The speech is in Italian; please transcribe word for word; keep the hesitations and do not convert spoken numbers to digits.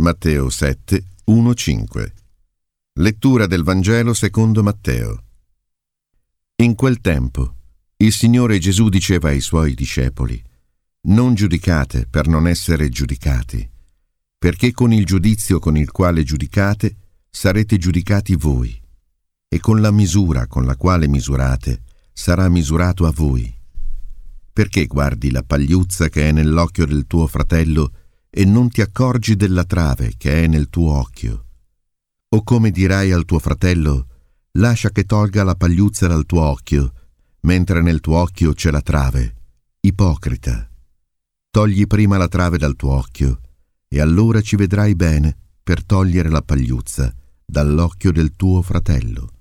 Matteo sette, uno cinque. Lettura del Vangelo secondo Matteo. In quel tempo il Signore Gesù diceva ai Suoi discepoli: non giudicate per non essere giudicati, perché con il giudizio con il quale giudicate sarete giudicati voi, e con la misura con la quale misurate sarà misurato a voi. Perché guardi la pagliuzza che è nell'occhio del tuo fratello e non ti accorgi della trave che è nel tuo occhio? O come dirai al tuo fratello: lascia che tolga la pagliuzza dal tuo occhio, mentre nel tuo occhio c'è la trave? Ipocrita! Togli prima la trave dal tuo occhio, e allora ci vedrai bene per togliere la pagliuzza dall'occhio del tuo fratello.